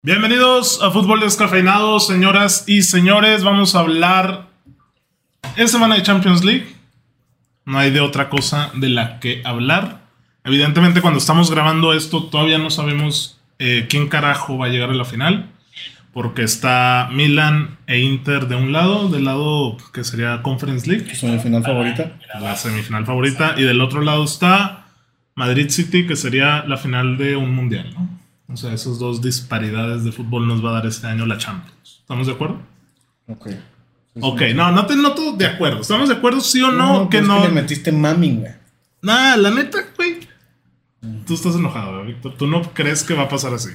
Bienvenidos a Fútbol Descafeinado, señoras y señores. Vamos a hablar esta semana de Champions League. No hay de otra cosa de la que hablar. Evidentemente, cuando estamos grabando esto, todavía no sabemos quién carajo va a llegar a la final. Porque está Milan e Inter de un lado, del lado que sería Conference League. Semifinal favorita. La semifinal favorita. Y del otro lado está Madrid City, que sería la final de un mundial, ¿no? O sea, esas dos disparidades de fútbol nos va a dar este año la Champions. ¿Estamos de acuerdo? Ok. Ok, no te noto de acuerdo. ¿Estamos de acuerdo, sí o no? Que pues no. que le metiste mami, güey. Nah, la neta, güey. Tú estás enojado, Víctor. ¿Tú no crees que va a pasar así?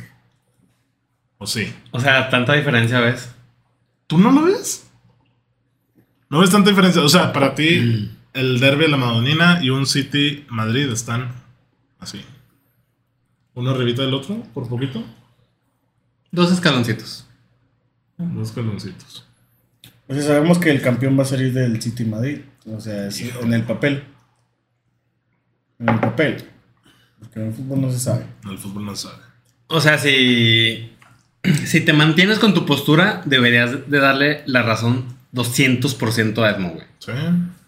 ¿O sí? O sea, tanta diferencia, ¿ves? ¿Tú no lo ves? ¿No ves tanta diferencia? O sea, para ti, el derbi de la Madonina y un City Madrid están así. Uno arribita del otro, por poquito. Dos escaloncitos. Dos escaloncitos. O sea, sabemos que el campeón va a salir del City Madrid. O sea, es en el papel. En el papel. Porque en el fútbol no se sabe. No, el fútbol no sabe. O sea, si te mantienes con tu postura, deberías de darle la razón 200% a Edmo, güey. Sí.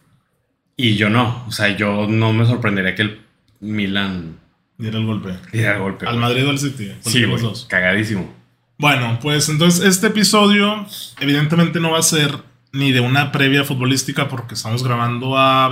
Y yo no. O sea, yo no me sorprendería que el Milan Diera el golpe. diera el golpe. ¿Al güey. Madrid o al City? Sí, Los güey. dos. Cagadísimo. Bueno, pues entonces este episodio evidentemente no va a ser ni de una previa futbolística porque estamos grabando a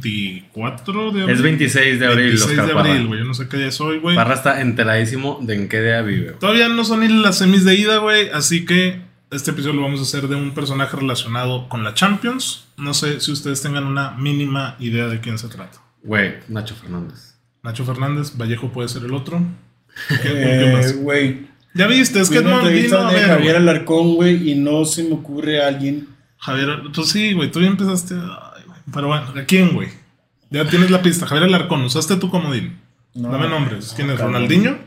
24 de abril. Es 26 de abril, 26 Oscar de Parra. abril, güey. Yo no sé qué día es hoy, güey. Parra está enteradísimo de en qué día vive, güey. Todavía no son ni las semis de ida, güey. Así que este episodio lo vamos a hacer de un personaje relacionado con la Champions. No sé si ustedes tengan una mínima idea de quién se trata. Güey, Nacho Fernández. Nacho Fernández, Vallejo puede ser el otro. ¿Qué más? Güey. Ya viste, es que una Edmond entrevista vino a de ver, Javier güey. Alarcón, güey, y no se me ocurre a alguien. Javier, pues sí, güey, tú ya empezaste. Ay, güey. Pero bueno, ¿a quién, güey? Ya tienes la pista. Javier Alarcón, usaste tu comodín. No, Dame nombres. ¿Quién es? cabrón. ¿Ronaldinho? O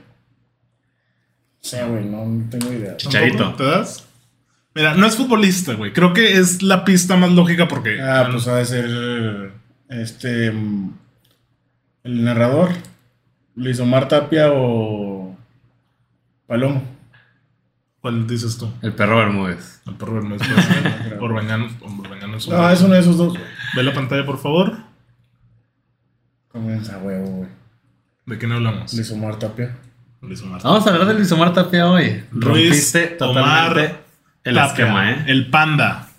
sea, güey, no tengo idea. Chicharito. ¿Tampoco? ¿Te das? Mira, no es futbolista, güey. Creo que es la pista más lógica porque. Pues ha de ser el narrador, Luis Omar Tapia o Palomo. ¿Cuál dices tú? El perro Bermúdez. El perro Bermúdez puede ser. Orbañanos. Orbañanos. No, es uno de esos dos, güey. Ve la pantalla, por favor. Comienza, huevo, güey. ¿De quién hablamos? Luis Omar Tapia. Luis Omar. Vamos a hablar de Luis Omar Tapia hoy. Luis Rompiste totalmente Omar el Tapia, esquema, ¿eh? El panda.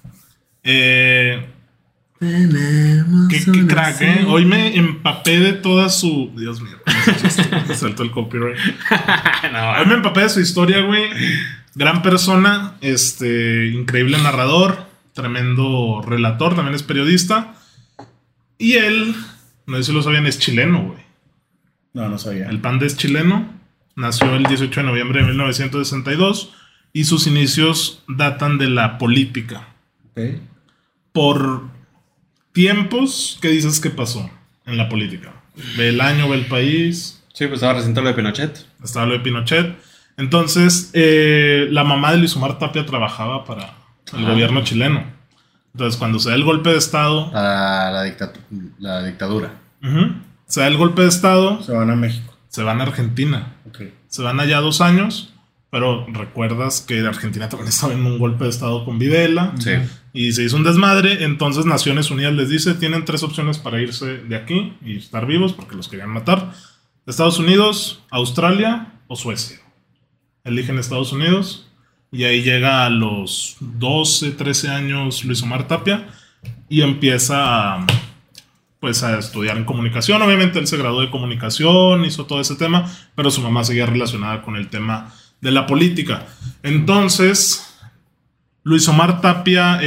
Qué crack, ¿eh? Hoy me empapé de toda su... Dios mío, me saltó el copyright. Hoy me empapé de su historia, güey. Gran persona, increíble narrador, tremendo relator, también es periodista. Y él, no sé si lo sabían, es chileno, güey. No sabía. El panda es chileno, nació el 18 de noviembre de 1962 y sus inicios datan de la política. Ok. Por tiempos, ¿qué dices que pasó en la política? Ve el año, ve el país. Sí, pues ahora reciente lo de Pinochet. Estaba lo de Pinochet. Entonces, la mamá de Luis Omar Tapia trabajaba para el gobierno chileno. Entonces, cuando se da el golpe de estado... Para la dictadura. Se da el golpe de estado, Se van a México. se van a Argentina. Ok. Se van allá 2 años, pero recuerdas que Argentina también estaba en un golpe de estado con Videla. Sí. Y se hizo un desmadre. Entonces Naciones Unidas les dice: tienen 3 opciones para irse de aquí y estar vivos porque los querían matar: Estados Unidos, Australia o Suecia. Eligen Estados Unidos. Y ahí llega a los 12, 13 años Luis Omar Tapia y empieza a estudiar en comunicación. Obviamente él se graduó de comunicación, hizo todo ese tema, pero su mamá seguía relacionada con el tema de la política. Entonces Luis Omar Tapia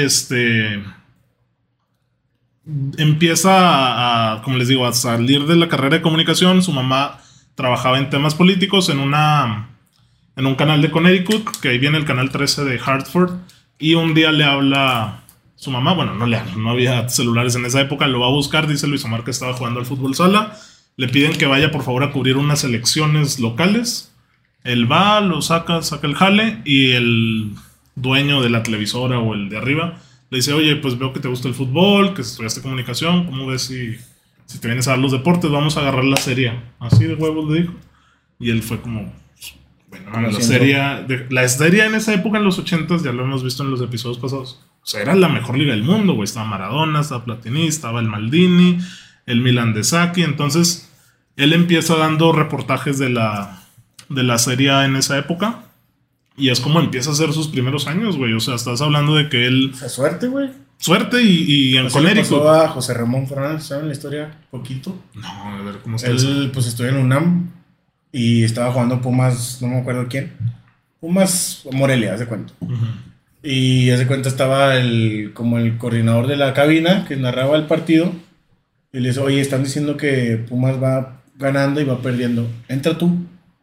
empieza como les digo, a salir de la carrera de comunicación. Su mamá trabajaba en temas políticos en un canal de Connecticut, que ahí viene el canal 13 de Hartford, y un día le habla su mamá. Bueno, no le habla, no había celulares en esa época. Lo va a buscar, dice Luis Omar que estaba jugando al fútbol sala. Le piden que vaya por favor a cubrir unas elecciones locales. Él va, lo saca el jale, y el dueño de la televisora o el de arriba le dice: oye, pues veo que te gusta el fútbol, que estudiaste comunicación, ¿cómo ves si te vienes a dar los deportes? Vamos a agarrar la serie. Así de huevos le dijo. Y él fue como: Bueno, la serie en esa época, en los 80s, ya lo hemos visto en los episodios pasados. O sea, era la mejor liga del mundo, güey. Estaba Maradona, estaba Platini, estaba el Maldini, el Milan de Sacchi. Entonces, él empieza dando reportajes de la serie A en esa época. Y es como empieza a hacer sus primeros años, güey. O sea, estás hablando de que él... O sea, suerte, güey. Suerte y en Connecticut. Pasó a José Ramón Fernández, ¿saben la historia? Poquito. No, a ver, ¿cómo está Él, eso? pues, estudió en UNAM y estaba jugando Pumas, no me acuerdo quién. Pumas Morelia, haz de cuenta. Y haz de cuenta estaba como el coordinador de la cabina que narraba el partido. Y le dice, oye, están diciendo que Pumas va ganando y va perdiendo. Entra tú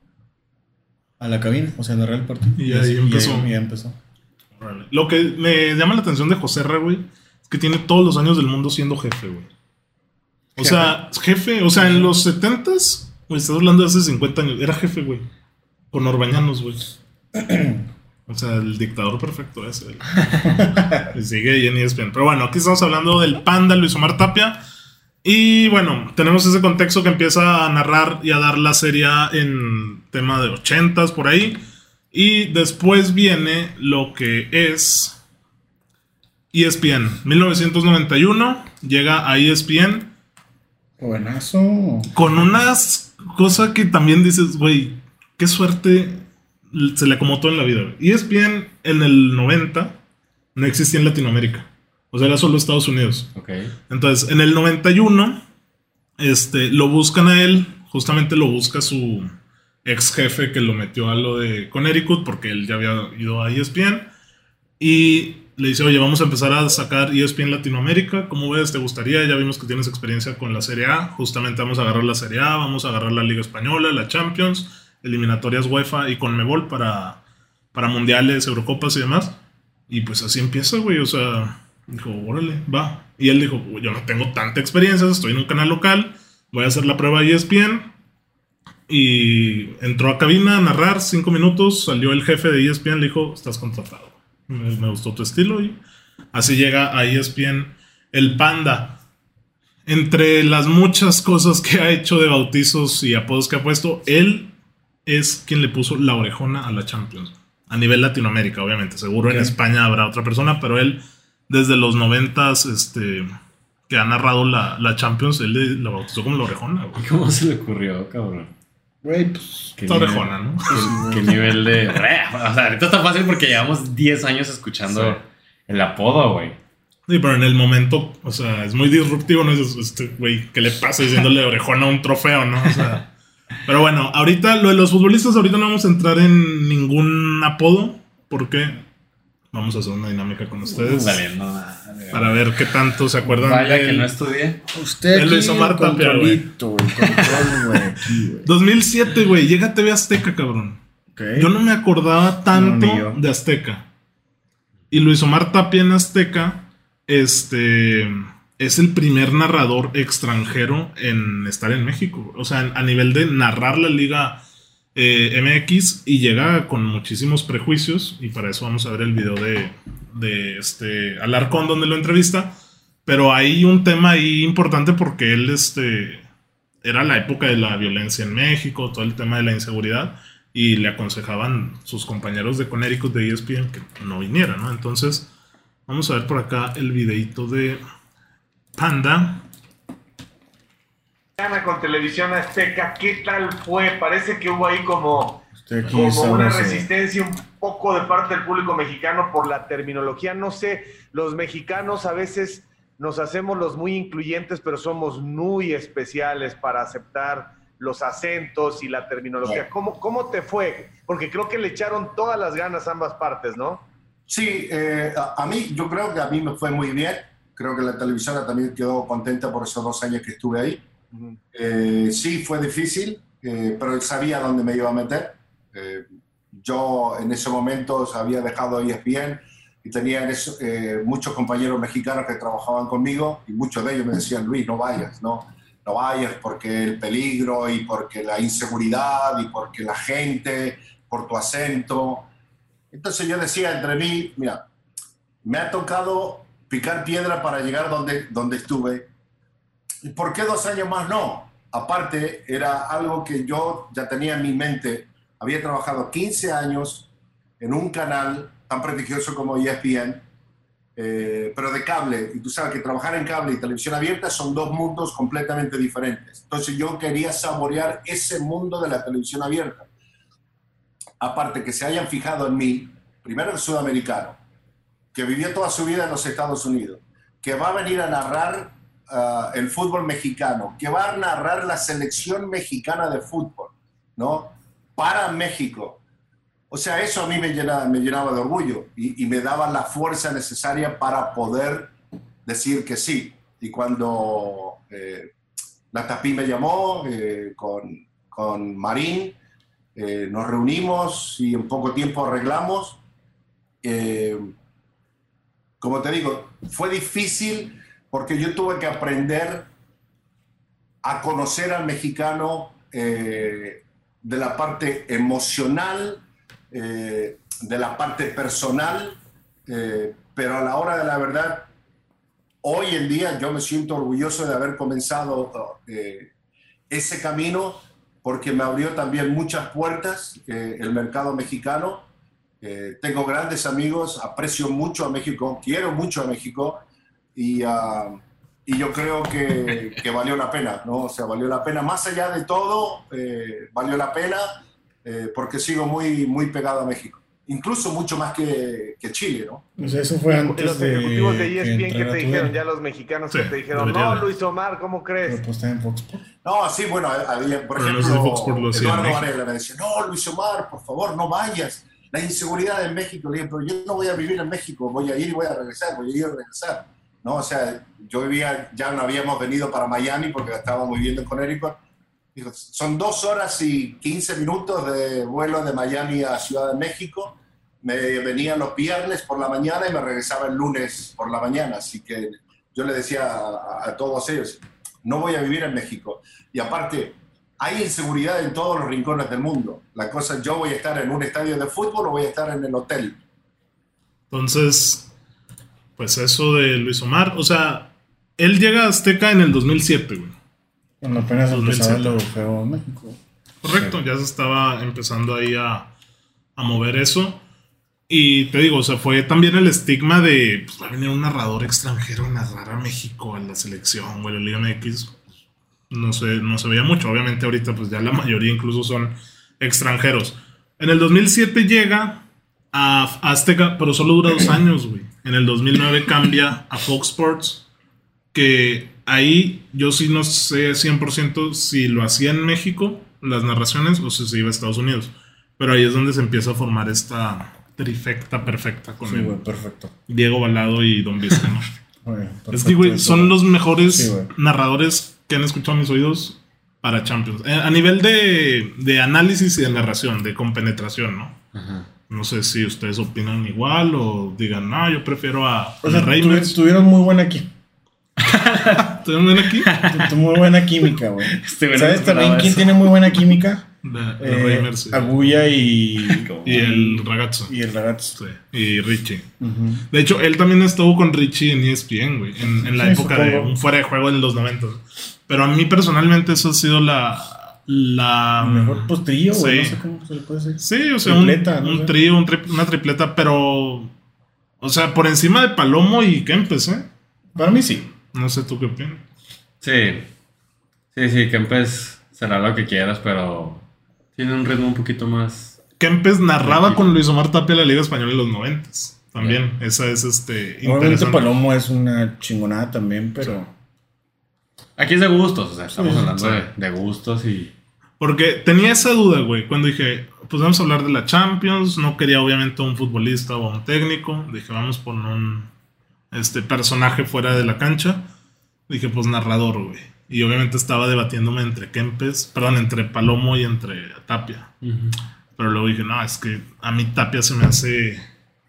a la cabina, o sea, a narrar el partido. Y ahí empezó. Y ahí empezó. Lo que me llama la atención de José R, güey, es que tiene todos los años del mundo siendo jefe, güey. O sea, en los 70s, güey, estás hablando de hace 50 años, era jefe, güey. Con Orbañanos, güey. O sea, el dictador perfecto ese, güey. Y sigue ahí en ESPN. Pero bueno, aquí estamos hablando del Panda, Luis Omar Tapia. Y bueno, tenemos ese contexto que empieza a narrar y a dar la serie en tema de 80s, por ahí. Y después viene lo que es ESPN. 1991 llega a ESPN. Buenazo. Con unas cosas que también dices, güey, qué suerte se le acomodó en la vida. ESPN en el 90 no existía en Latinoamérica. O sea, era solo Estados Unidos. Okay. Entonces, en el 91, lo buscan a él. Justamente lo busca su ex jefe que lo metió a lo de Connecticut porque él ya había ido a ESPN. Y le dice, oye, vamos a empezar a sacar ESPN Latinoamérica. ¿Cómo ves? ¿Te gustaría? Ya vimos que tienes experiencia con la Serie A. Justamente vamos a agarrar la Serie A, vamos a agarrar la Liga Española, la Champions, eliminatorias UEFA y Conmebol para mundiales, Eurocopas y demás. Y pues así empieza, güey. O sea, dijo, órale, va. Y él dijo, yo no tengo tanta experiencia, estoy en un canal local, voy a hacer la prueba de ESPN. Y entró a cabina a narrar 5 minutos, salió el jefe de ESPN, le dijo, estás contratado. Me gustó tu estilo y así llega a ESPN el Panda. Entre las muchas cosas que ha hecho de bautizos y apodos que ha puesto, él es quien le puso la orejona a la Champions. A nivel Latinoamérica, obviamente. Seguro en España habrá otra persona, pero él desde los 90s, que ha narrado la Champions, él la bautizó como la orejona, güey. ¿Cómo se le ocurrió, cabrón? Güey, pues... Está orejona, ¿no? ¿Qué nivel de...? O sea, ahorita está fácil porque llevamos 10 años escuchando el apodo, güey. Sí, pero en el momento, o sea, es muy disruptivo, ¿no? Güey, ¿qué le pasa diciéndole orejona a un trofeo, no? O sea... Pero bueno, ahorita, lo de los futbolistas, ahorita no vamos a entrar en ningún apodo, porque vamos a hacer una dinámica con ustedes. Para ver qué tanto se acuerdan. Vaya que no estudié. Usted el Luis Omar Tapia, güey. 2007, güey, llega a TV Azteca, cabrón. Okay. Yo no me acordaba tanto de Azteca. Y Luis Omar Tapia en Azteca, es el primer narrador extranjero en estar en México. O sea, a nivel de narrar la Liga MX, y llega con muchísimos prejuicios. Y para eso vamos a ver el video de Alarcón donde lo entrevista. Pero hay un tema ahí importante porque él era la época de la violencia en México, todo el tema de la inseguridad. Y le aconsejaban sus compañeros de Connecticut de ESPN que no viniera, ¿no? Entonces, vamos a ver por acá el videito de Panda. Con Televisión Azteca, ¿qué tal fue? Parece que hubo ahí como como una resistencia un poco de parte del público mexicano por la terminología. No sé, los mexicanos a veces nos hacemos los muy incluyentes, pero somos muy especiales para aceptar los acentos y la terminología. ¿Cómo te fue? Porque creo que le echaron todas las ganas a ambas partes, ¿no? Sí, yo creo que a mí me fue muy bien. Creo que la televisora también quedó contenta por esos 2 años que estuve ahí. Sí, fue difícil, pero sabía dónde me iba a meter. Yo en ese momento había dejado ESPN y tenía muchos compañeros mexicanos que trabajaban conmigo y muchos de ellos me decían, Luis, no vayas, no vayas porque el peligro y porque la inseguridad y porque la gente, por tu acento. Entonces yo decía entre mí, mira, me ha tocado picar piedra para llegar donde estuve. ¿Y por qué 2 años más no? Aparte, era algo que yo ya tenía en mi mente había trabajado 15 años en un canal tan prestigioso como ESPN, pero de cable. Y tú sabes que trabajar en cable y televisión abierta son dos mundos completamente diferentes. Entonces yo quería saborear ese mundo de la televisión abierta. Aparte que se hayan fijado en mí, primero el sudamericano, que vivió toda su vida en los Estados Unidos, que va a venir a narrar el fútbol mexicano, que va a narrar la selección mexicana de fútbol, ¿no? Para México. O sea, eso a mí me llenaba de orgullo y me daba la fuerza necesaria para poder decir que sí. Y cuando la Tapí me llamó con Marín, nos reunimos y en poco tiempo arreglamos. Como te digo, fue difícil porque yo tuve que aprender a conocer al mexicano de la parte emocional, de la parte personal, pero a la hora de la verdad, hoy en día yo me siento orgulloso de haber comenzado ese camino porque me abrió también muchas puertas el mercado mexicano. Tengo grandes amigos, aprecio mucho a México, quiero mucho a México y yo creo que valió la pena, ¿no? O sea, valió la pena, más allá de todo, valió la pena porque sigo muy, muy pegado a México. Incluso mucho más que Chile, ¿no? Pues eso fue antes los ejecutivos de ESPN que te dijeron, ya ya los mexicanos que te dijeron, no, Luis Omar, ¿cómo crees? pero pues está en Fox Sports. No, sí, bueno, había, por Pero ejemplo, los de Fox Sports lo hacían, Eduardo ¿no? Varela me decía, no, Luis Omar, por favor, no vayas. La inseguridad en México, le dije, pero yo no voy a vivir en México, voy a ir y voy a regresar, voy a ir y regresar. ¿No? O sea, yo vivía, ya no habíamos venido para Miami porque estábamos viviendo en Connecticut. Dijo, son 2 horas y 15 minutos de vuelo de Miami a Ciudad de México. Me venía los viernes por la mañana y me regresaba el lunes por la mañana. Así que yo le decía a todos ellos, no voy a vivir en México. Y aparte, hay inseguridad en todos los rincones del mundo. La cosa, yo voy a estar en un estadio de fútbol o voy a estar en el hotel. Entonces, pues eso de Luis Omar, o sea, él llega a Azteca en el 2007, güey. Cuando apenas empezaba 2007. lo feo en México. Correcto, ya se estaba empezando ahí a mover eso. Y te digo, o sea, fue también el estigma de, pues va a venir un narrador extranjero a narrar a México, a la selección, güey, la Liga MX. No se veía mucho. Obviamente ahorita pues ya la mayoría incluso son extranjeros. En el 2007 llega a Azteca, pero solo dura 2 años, güey. En el 2009 cambia a Fox Sports, que ahí yo sí no sé 100% si lo hacía en México, las narraciones, o si se iba a Estados Unidos. Pero ahí es donde se empieza a formar esta trifecta perfecta con Sí, güey, perfecto. Diego Balado y Don Vizcano. Güey, Es que, güey, son los mejores Sí, güey. narradores que han escuchado mis oídos para Champions. A nivel de análisis y de narración, de compenetración, ¿no? Ajá. No sé si ustedes opinan igual o digan, no, yo prefiero a O sea, Reimers. tuvieron muy buena aquí. ¿Tuvieron bien aquí? Muy buena química, güey. güey ¿Sabes no también esperaba quién eso. tiene muy buena química? De Reimers. Sí. Agulla y Y el Ragazzo. y el ragazzo. Sí, y Richie. Ujú. De hecho, él también estuvo con Richie en ESPN, güey. En la Sí, época de supongo. un fuera de juego en los 90. Pero a mí personalmente eso ha sido la Mejor postrillo, güey. Sí. No sé cómo se le puede decir. Sí, o sea, Tripleta, un no sé. trío, una tripleta, pero... O sea, por encima de Palomo y Kempes, ¿eh? Para mí sí. No sé tú qué opinas. Sí. Sí, Kempes será lo que quieras, pero tiene un ritmo un poquito más. Kempes narraba Tranquilo. con Luis Omar Tapia la Liga Española en los 90. También, esa es Obviamente interesante. Palomo es una chingonada también, pero... Aquí es de gustos, o sea, estamos Sí, hablando sí. de gustos y. Porque tenía esa duda, güey, cuando dije, pues vamos a hablar de la Champions, no quería obviamente un futbolista o un técnico, dije, vamos por un personaje fuera de la cancha, dije, pues narrador, güey. Y obviamente estaba debatiéndome entre Palomo y entre Tapia. Pero luego dije, no, es que a mí Tapia se me hace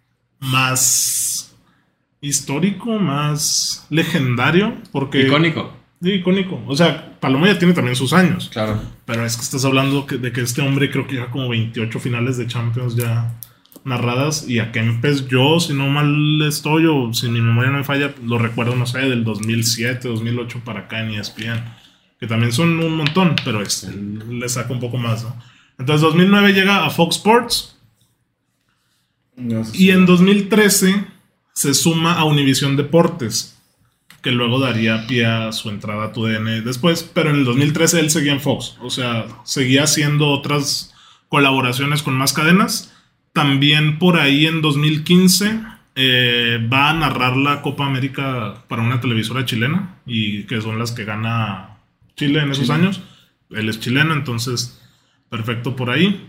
más histórico, más legendario, porque... Icónico, Sí, icónico. O sea, Palomo ya tiene también sus años. claro. Pero es que estás hablando de que este hombre creo que ya como 28 finales de Champions ya narradas. Y a Kempes yo, si no mal estoy o si mi memoria no me falla, lo recuerdo, no sé, del 2007, 2008 para acá en ESPN. Que también son un montón, pero le saca un poco más, ¿no? Entonces 2009 llega a Fox Sports. No sé Y en 2013 se suma a Univision Deportes, que luego daría pie a su entrada a TUDN después, pero en el 2013 él seguía en Fox, o sea, seguía haciendo otras colaboraciones con más cadenas. También por ahí en 2015 va a narrar la Copa América para una televisora chilena, y que son las que gana Chile en esos años. Él es chileno, entonces perfecto por ahí.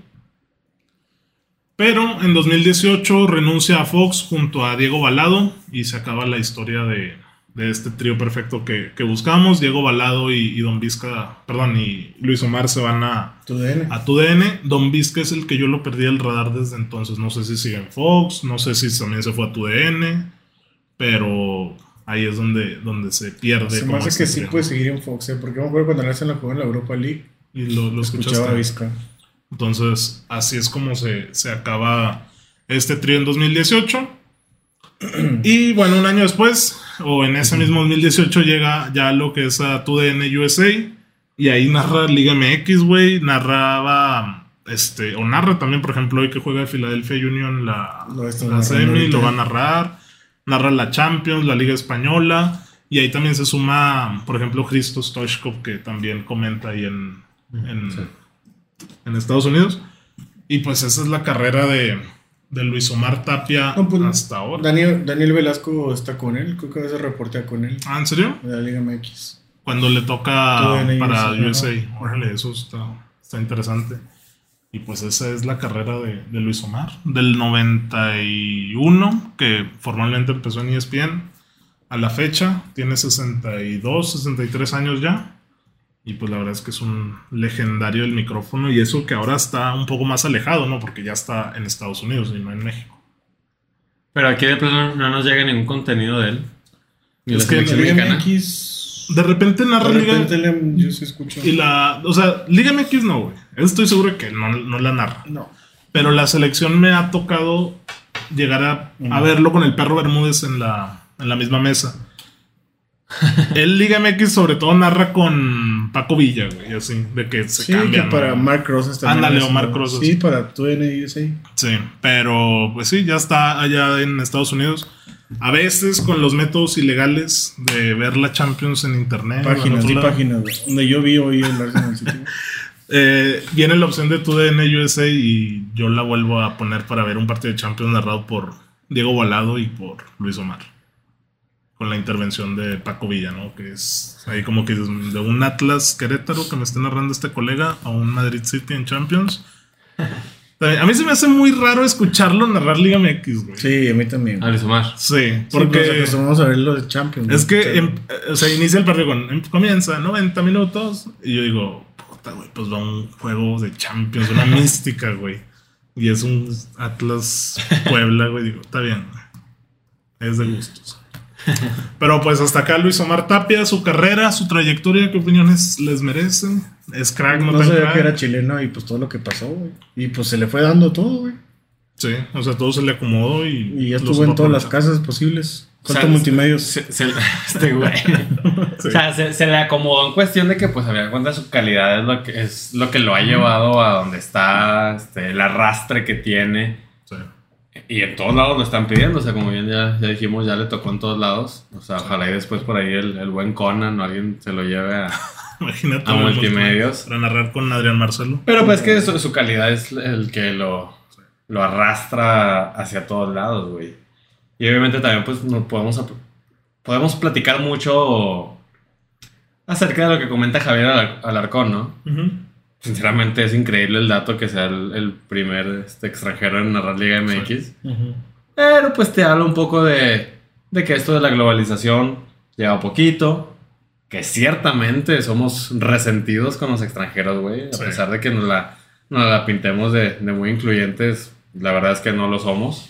Pero en 2018 renuncia a Fox junto a Diego Balado y se acaba la historia de este trío perfecto que buscamos. Diego Balado y Don Vizca, y Luis Omar se van a TUDN. Don Vizca es el que yo lo perdí el radar desde entonces. No sé si sigue en Fox, no sé si también se fue a TUDN, pero ahí es donde se pierde. Se me hace que sí puede seguir en Fox, porque me acuerdo cuando le hacen la jugada en la Europa League y lo escuchaba a Vizca. Entonces, así es como se acaba este trío en 2018. Y bueno, un año después, o en ese mismo 2018, llega ya lo que es a TUDN USA. Y ahí narra Liga MX, güey. Narraba, o narra también, por ejemplo, hoy que juega Philadelphia Union la semi, lo va a narrar. Narra la Champions, la Liga Española. Y ahí también se suma, por ejemplo, Hristo Stoichkov, que también comenta ahí en Estados Unidos. Y pues esa es la carrera de Luis Omar Tapia hasta ahora. Daniel Velasco está con él, creo que a veces reportea con él. ¿Ah, en serio? De la Liga MX. Cuando le toca para USA. ¿No? Órale, eso está interesante. Y pues esa es la carrera de Luis Omar. Del 91, que formalmente empezó en ESPN, a la fecha. Tiene 62, 63 años ya. Y pues la verdad es que es un legendario del micrófono. Y eso que ahora está un poco más alejado, ¿no? Porque ya está en Estados Unidos y no en México. Pero aquí de plano no nos llega ningún contenido de él. Ni es que la Liga MX... De repente narra Liga... yo sí escucho. Y Liga MX no, güey. Estoy seguro de que no la narra. No. Pero la selección me ha tocado llegar a verlo con el Perro Bermúdez en la misma mesa. El Liga MX sobre todo narra con Paco Villa, güey, así, de que se cambian. Sí, que para Mark Rosas también. Ándale, o Mark Rosas. Sí, para TUDN USA. Sí, pero pues sí, ya está allá en Estados Unidos. A veces con los métodos ilegales de ver la Champions en internet. Páginas, donde yo vi hoy el Arsenal City. Viene la opción de TUDN USA y yo la vuelvo a poner para ver un partido de Champions narrado por Diego Balado y por Luis Omar. Con la intervención de Paco Villa, ¿no? Que es ahí como que de un Atlas Querétaro que me está narrando este colega a un Madrid City en Champions. A mí se me hace muy raro escucharlo narrar Liga MX, güey. Sí, a mí también. A Luis Omar. Sí, porque vamos a ver lo de Champions. Es que inicia el partido comienza 90 minutos y yo digo, puta, güey, pues va un juego de Champions, una mística, güey. Y es un Atlas Puebla, güey. Digo, está bien, güey. Es de gustos. Pero pues hasta acá Luis Omar Tapia, su carrera, su trayectoria, ¿qué opiniones les merecen? ¿Es crack? No sabía que era chileno y pues todo lo que pasó, güey. Y pues se le fue dando todo, güey. Sí, o sea, todo se le acomodó y ya estuvo en todas las casas posibles. ¿Cuántos multimedios? Güey. Sí. O sea, se le acomodó en cuestión de que, pues, a ver, cuenta su calidad es lo que lo ha llevado a donde está, el arrastre que tiene. Sí. Y en todos lados lo están pidiendo, o sea, como bien ya dijimos, ya le tocó en todos lados. O sea, ojalá y después por ahí el buen Conan o alguien se lo lleve a multimedios. Para narrar con Adrián Marcelo. Pero pues que su calidad es el que lo arrastra hacia todos lados, güey. Y obviamente también pues podemos platicar mucho acerca de lo que comenta Javier Alarcón, ¿no? Uh-huh. Sinceramente es increíble el dato que sea el primer extranjero en narrar Liga MX. Sí. Uh-huh. Pero pues te habla un poco de que esto de la globalización lleva poquito. Que ciertamente somos resentidos con los extranjeros, güey. A pesar de que nos la pintemos de muy incluyentes, la verdad es que no lo somos.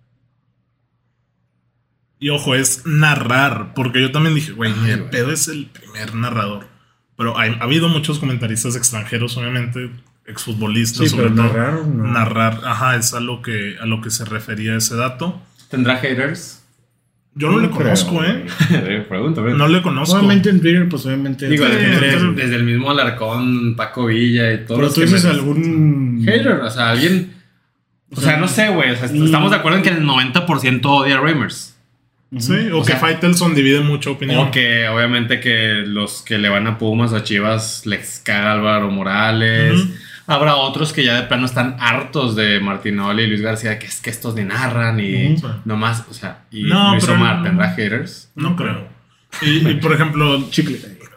Y ojo, es narrar. Porque yo también dije, güey, el pedo es el primer narrador. Pero ha habido muchos comentaristas extranjeros, obviamente, exfutbolistas, sí, sobre pero todo. No. Narrar, ajá, es a lo que se refería ese dato. ¿Tendrá haters? Yo no le conozco, Pregúntame. No le conozco. Obviamente en Twitter, pues obviamente. Digo, desde el mismo Alarcón, Paco Villa y todo. Pero tú dices algún Hater, o sea, alguien... O sea, no sé, güey. O sea, estamos de acuerdo en que el 90% odia a Reimers. Sí, o que sea, Faitelson divide mucha opinión. O que obviamente que los que le van a Pumas o a Chivas les caga Álvaro Morales. Habrá otros que ya de plano están hartos de Martinoli y Luis García, que es que estos ni narran y nomás, o sea, y No, Luis pero Omar tendrá haters. No creo. Y por ejemplo, Chicle.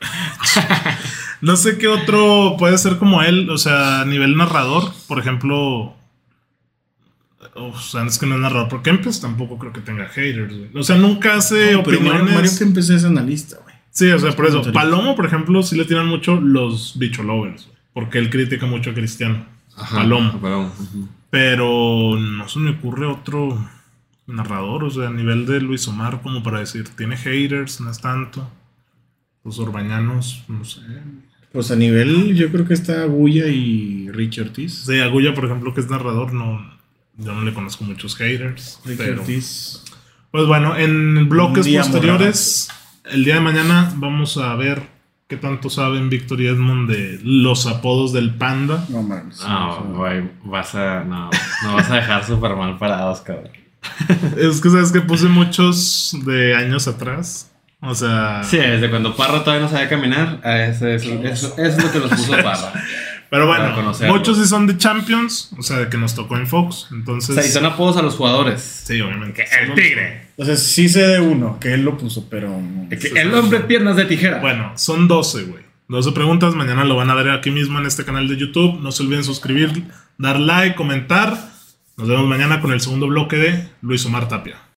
no sé qué otro puede ser como él, o sea, a nivel narrador, por ejemplo. O sea, es que no es narrador, porque Kempes tampoco creo que tenga haters, güey. O sea, nunca hace opiniones. Mario Kempes es analista, güey. Sí, o sea, por eso. Palomo, por ejemplo, sí le tiran mucho los bicholovers, güey, porque él critica mucho a Cristiano. Ajá, Palomo. Pero no se me ocurre otro narrador, o sea, a nivel de Luis Omar, como para decir, tiene haters, no es tanto. Los orbañanos, no sé. Pues a nivel, yo creo que está Agulla y Richie Ortiz. Sí, Agulla, por ejemplo, que es narrador, yo no le conozco muchos haters. Richie Ortiz. Pues bueno, en bloques posteriores, el día de mañana vamos a ver qué tanto saben Víctor y Edmond de los apodos del Panda. No mames. No, güey, no vas a dejar súper mal parados, cabrón. Es que sabes que puse muchos de años atrás. O sea. Sí, desde cuando Parra todavía no sabía caminar, eso es lo que nos puso Parra. Pero bueno, muchos sí son de Champions, o sea, de que nos tocó en Fox. Entonces. O sea, y son apodos a los jugadores. Sí, obviamente. El Tigre. Entonces sí sé de uno, que él lo puso, pero... El hombre piernas de tijera. Bueno, son 12, güey. 12 preguntas. Mañana lo van a ver aquí mismo en este canal de YouTube. No se olviden suscribir, dar like, comentar. Nos vemos mañana con el segundo bloque de Luis Omar Tapia.